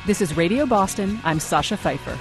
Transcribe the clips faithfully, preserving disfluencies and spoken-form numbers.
This is Radio Boston. I'm Sasha Pfeiffer.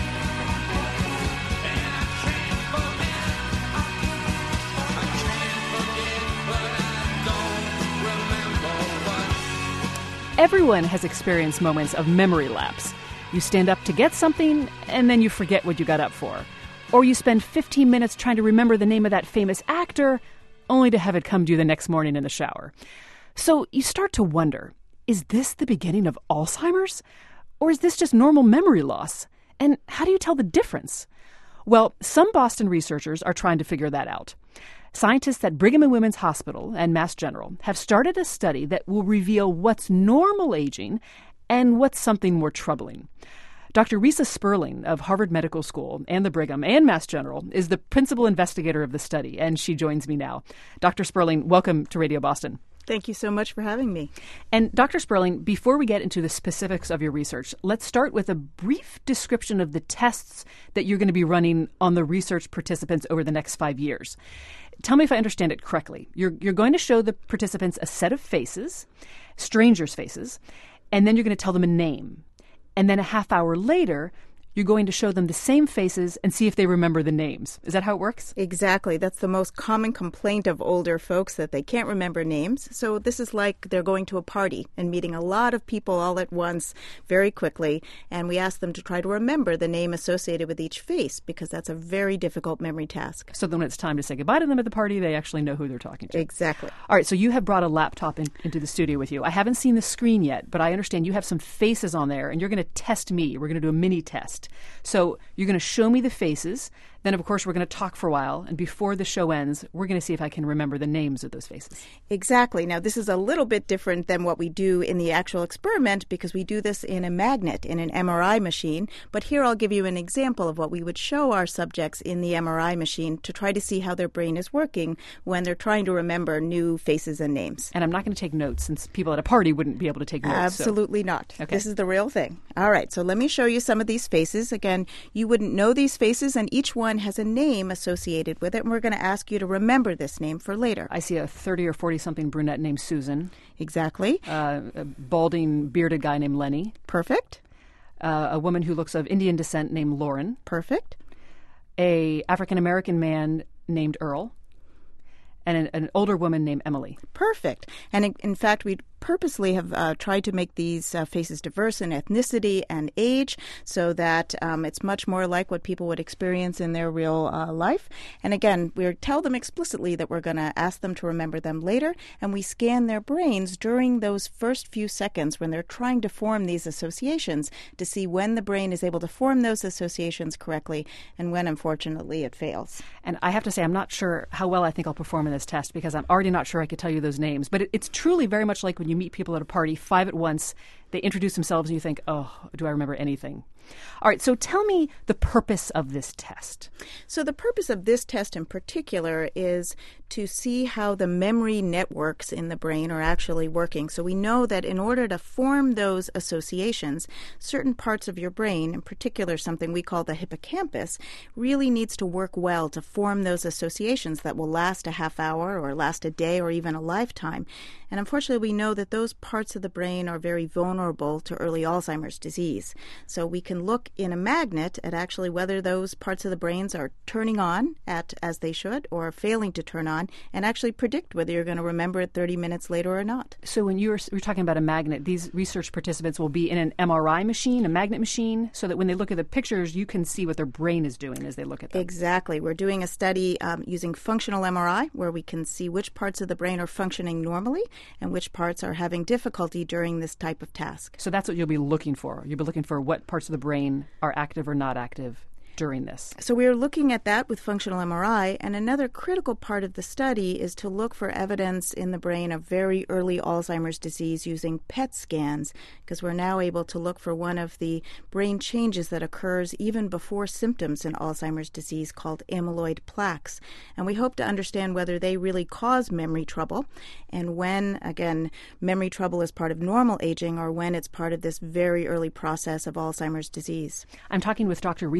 Everyone has experienced moments of memory lapse. You stand up to get something, and then you forget what you got up for. Or you spend fifteen minutes trying to remember the name of that famous actor, only to have it come to you the next morning in the shower. So you start to wonder, is this the beginning of Alzheimer's? Or is this just normal memory loss? And how do you tell the difference? Well, some Boston researchers are trying to figure that out. Scientists at Brigham and Women's Hospital and Mass General have started a study that will reveal what's normal aging and what's something more troubling. Doctor Risa Sperling of Harvard Medical School and the Brigham and Mass General is the principal investigator of the study, and she joins me now. Doctor Sperling, welcome to Radio Boston. Thank you so much for having me. And Doctor Sperling, before we get into the specifics of your research, let's start with a brief description of the tests that you're going to be running on the research participants over the next five years. Tell me if I understand it correctly. You're, you're going to show the participants a set of faces, strangers' faces, and then you're going to tell them a name. And then a half hour later, you're going to show them the same faces and see if they remember the names. Is that how it works? Exactly. That's the most common complaint of older folks, that they can't remember names. So this is like they're going to a party and meeting a lot of people all at once very quickly. And we ask them to try to remember the name associated with each face, because that's a very difficult memory task. So then when it's time to say goodbye to them at the party, they actually know who they're talking to. Exactly. All right, so you have brought a laptop in, into the studio with you. I haven't seen the screen yet, but I understand you have some faces on there, and you're going to test me. We're going to do a mini test. So you're going to show me the faces. Then, of course, we're going to talk for a while. And before the show ends, we're going to see if I can remember the names of those faces. Exactly. Now, this is a little bit different than what we do in the actual experiment, because we do this in a magnet, in an M R I machine. But here I'll give you an example of what we would show our subjects in the M R I machine to try to see how their brain is working when they're trying to remember new faces and names. And I'm not going to take notes, since people at a party wouldn't be able to take notes. Absolutely so. not. Okay. This is the real thing. All right. So let me show you some of these faces. Again, you wouldn't know these faces, and each one has a name associated with it, and we're going to ask you to remember this name for later. I see a thirty or forty-something brunette named Susan. Exactly. Uh, a balding, bearded guy named Lenny. Perfect. Uh, a woman who looks of Indian descent named Lauren. Perfect. A African-American man named Earl. And an, an older woman named Emily. Perfect. And in, in fact, we purposely have uh, tried to make these uh, faces diverse in ethnicity and age, so that um, it's much more like what people would experience in their real uh, life. And again, we tell them explicitly that we're going to ask them to remember them later, and we scan their brains during those first few seconds when they're trying to form these associations to see when the brain is able to form those associations correctly and when, unfortunately, it fails. And I have to say, I'm not sure how well I think I'll perform in this test, because I'm already not sure I could tell you those names. But it, it's truly very much like when you meet people at a party, five at once, they introduce themselves and you think, oh, do I remember anything? All right, so tell me the purpose of this test. So the purpose of this test in particular is to see how the memory networks in the brain are actually working. So we know that in order to form those associations, certain parts of your brain, in particular something we call the hippocampus, really needs to work well to form those associations that will last a half hour or last a day or even a lifetime. And unfortunately, we know that those parts of the brain are very vulnerable to early Alzheimer's disease. So we can look in a magnet at actually whether those parts of the brains are turning on at as they should or failing to turn on, and actually predict whether you're going to remember it thirty minutes later or not. So when you were, we were talking about a magnet, these research participants will be in an M R I machine, a magnet machine, so that when they look at the pictures, you can see what their brain is doing as they look at them. Exactly. We're doing a study um, using functional M R I, where we can see which parts of the brain are functioning normally and which parts are having difficulty during this type of task. So that's what you'll be looking for. You'll be looking for what parts of the brain are active or not active during this. So we're looking at that with functional M R I, and another critical part of the study is to look for evidence in the brain of very early Alzheimer's disease using P E T scans, because we're now able to look for one of the brain changes that occurs even before symptoms in Alzheimer's disease called amyloid plaques. And we hope to understand whether they really cause memory trouble, and when, again, memory trouble is part of normal aging or when it's part of this very early process of Alzheimer's disease. I'm talking with Doctor Risa Sperling,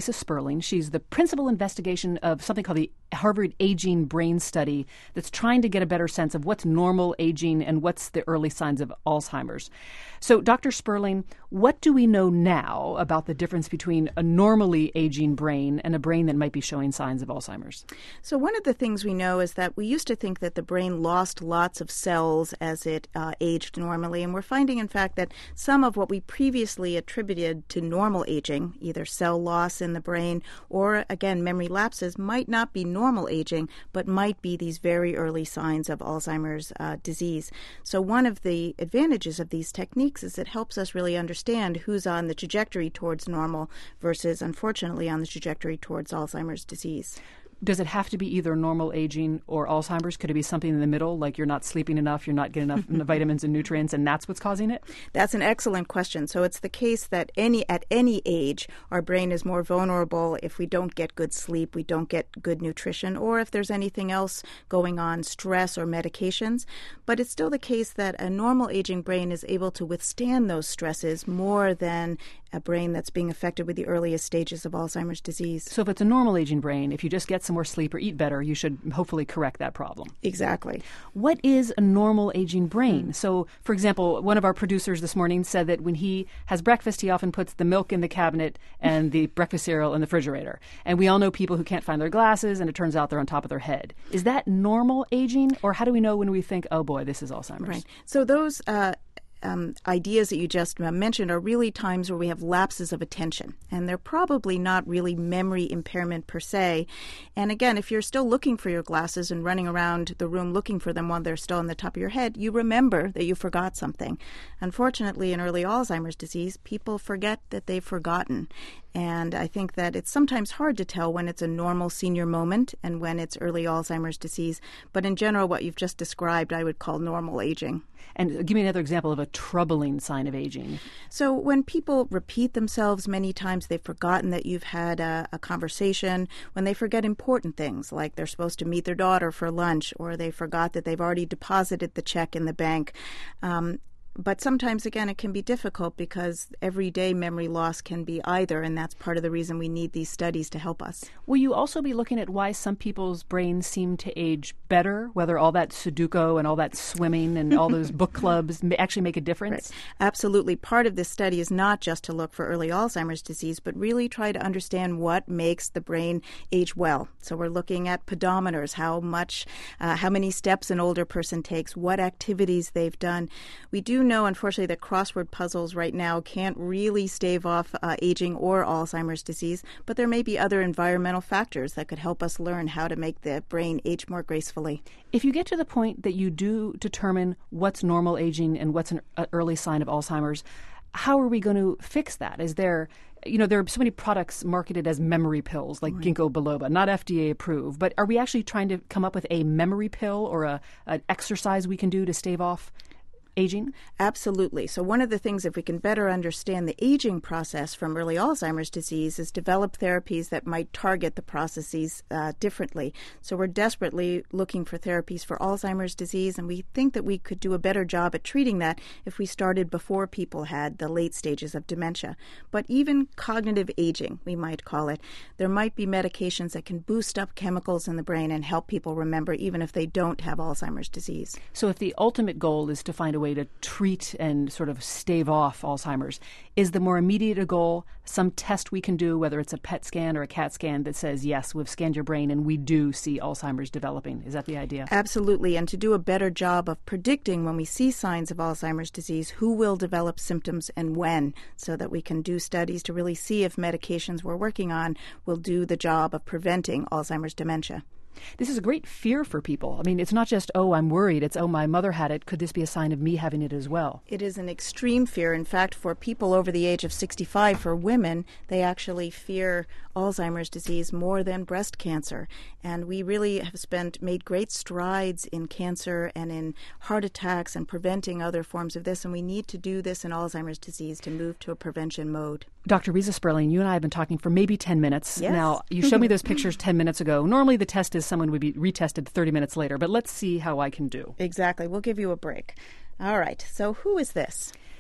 Sperling. She's the principal investigation of something called the Harvard Aging Brain Study that's trying to get a better sense of what's normal aging and what's the early signs of Alzheimer's. So, Doctor Sperling, what do we know now about the difference between a normally aging brain and a brain that might be showing signs of Alzheimer's? So one of the things we know is that we used to think that the brain lost lots of cells as it uh, aged normally, and we're finding, in fact, that some of what we previously attributed to normal aging, either cell loss in the brain or, again, memory lapses, might not be normal aging, but might be these very early signs of Alzheimer's uh, disease. So one of the advantages of these techniques is it helps us really understand who's on the trajectory towards normal versus, unfortunately, on the trajectory towards Alzheimer's disease. Does it have to be either normal aging or Alzheimer's? Could it be something in the middle, like you're not sleeping enough, you're not getting enough vitamins and nutrients, and that's what's causing it? That's an excellent question. So it's the case that any at any age, our brain is more vulnerable if we don't get good sleep, we don't get good nutrition, or if there's anything else going on, stress or medications. But it's still the case that a normal aging brain is able to withstand those stresses more than a brain that's being affected with the earliest stages of Alzheimer's disease. So if it's a normal aging brain, if you just get some more sleep or eat better, you should hopefully correct that problem. Exactly. What is a normal aging brain? So, for example, one of our producers this morning said that when he has breakfast, he often puts the milk in the cabinet and the breakfast cereal in the refrigerator. And we all know people who can't find their glasses, and it turns out they're on top of their head. Is that normal aging, or how do we know when we think, oh boy, this is Alzheimer's? Right. So those uh, Um, ideas that you just uh, mentioned are really times where we have lapses of attention, and they're probably not really memory impairment per se. And again, if you're still looking for your glasses and running around the room looking for them while they're still on the top of your head, you remember that you forgot something. Unfortunately, in early Alzheimer's disease, people forget that they've forgotten. And I think that it's sometimes hard to tell when it's a normal senior moment and when it's early Alzheimer's disease. But in general, what you've just described, I would call normal aging. And give me another example of a troubling sign of aging. So when people repeat themselves many times, they've forgotten that you've had a, a conversation, when they forget important things, like they're supposed to meet their daughter for lunch, or they forgot that they've already deposited the check in the bank. Um, But sometimes, again, it can be difficult because everyday memory loss can be either, and that's part of the reason we need these studies to help us. Will you also be looking at why some people's brains seem to age better, whether all that Sudoku and all that swimming and all those book clubs actually make a difference? Right. Absolutely. Part of this study is not just to look for early Alzheimer's disease, but really try to understand what makes the brain age well. So we're looking at pedometers, how much, uh, how many steps an older person takes, what activities they've done. We do know, unfortunately, that crossword puzzles right now can't really stave off uh, aging or Alzheimer's disease, but there may be other environmental factors that could help us learn how to make the brain age more gracefully. If you get to the point that you do determine what's normal aging and what's an uh, early sign of Alzheimer's, how are we going to fix that? Is there, you know, there are so many products marketed as memory pills, like right. Ginkgo biloba, not F D A approved, but are we actually trying to come up with a memory pill or a an exercise we can do to stave off aging? Absolutely. So one of the things, if we can better understand the aging process from early Alzheimer's disease, is develop therapies that might target the processes uh, differently. So we're desperately looking for therapies for Alzheimer's disease, and we think that we could do a better job at treating that if we started before people had the late stages of dementia. But even cognitive aging, we might call it, there might be medications that can boost up chemicals in the brain and help people remember even if they don't have Alzheimer's disease. So if the ultimate goal is to find a way to treat and sort of stave off Alzheimer's, is the more immediate a goal some test we can do, whether it's a P E T scan or a CAT scan, that says, yes, we've scanned your brain and we do see Alzheimer's developing? Is that the idea? Absolutely. And to do a better job of predicting when we see signs of Alzheimer's disease, who will develop symptoms and when, so that we can do studies to really see if medications we're working on will do the job of preventing Alzheimer's dementia. This is a great fear for people. I mean, it's not just, oh, I'm worried. It's, oh, my mother had it. Could this be a sign of me having it as well? It is an extreme fear. In fact, for people over the age of sixty-five, for women, they actually fear Alzheimer's disease more than breast cancer. And we really have spent made great strides in cancer and in heart attacks and preventing other forms of this. And we need to do this in Alzheimer's disease to move to a prevention mode. Doctor Reza Sperling, you and I have been talking for maybe ten minutes. Yes. Now, you showed me those pictures ten minutes ago. Normally the test is someone would be retested thirty minutes later, but let's see how I can do. Exactly. We'll give you a break. All right. So who is this?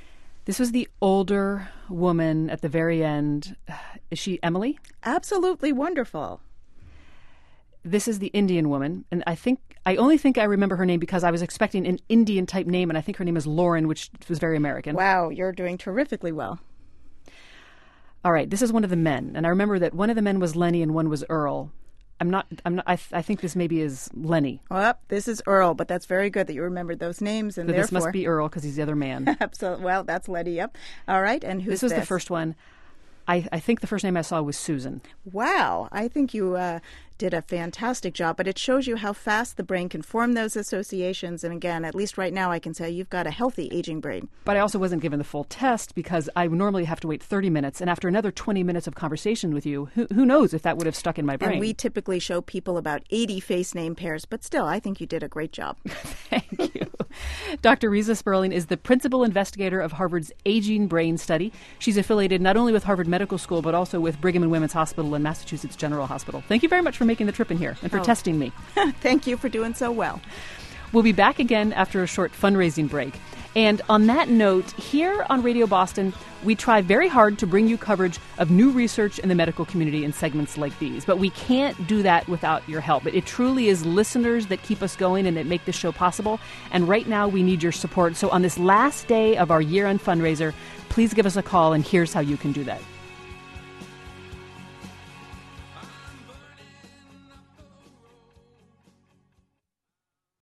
This was the older woman at the very end. Is she Emily? Absolutely wonderful. This is the Indian woman, and I think I only think I remember her name because I was expecting an Indian type name, and I think her name is Lauren, which was very American. Wow, you're doing terrifically well. All right, this is one of the men, and I remember that one of the men was Lenny and one was Earl. I'm not. I'm not. I, th- I think this maybe is Lenny. Well, this is Earl, but that's very good that you remembered those names, and So therefore this must be Earl because he's the other man. Absolutely. Well, that's Lenny. Yep. All right, and who's This was this? the first one. I, I think the first name I saw was Susan. Wow, I think you uh, did a fantastic job, but it shows you how fast the brain can form those associations. And again, at least right now, I can say you've got a healthy aging brain. But I also wasn't given the full test because I normally have to wait thirty minutes. And after another twenty minutes of conversation with you, who, who knows if that would have stuck in my brain. And we typically show people about eighty face name pairs, but still, I think you did a great job. Thank you. Doctor Risa Sperling is the principal investigator of Harvard's Aging Brain Study. She's affiliated not only with Harvard Medical School, but also with Brigham and Women's Hospital and Massachusetts General Hospital. Thank you very much for making the trip in here and for Oh. testing me. Thank you for doing so well. We'll be back again after a short fundraising break. And on that note, here on Radio Boston, we try very hard to bring you coverage of new research in the medical community in segments like these. But we can't do that without your help. It truly is listeners that keep us going and that make this show possible. And right now, we need your support. So on this last day of our year-end fundraiser, please give us a call, and here's how you can do that.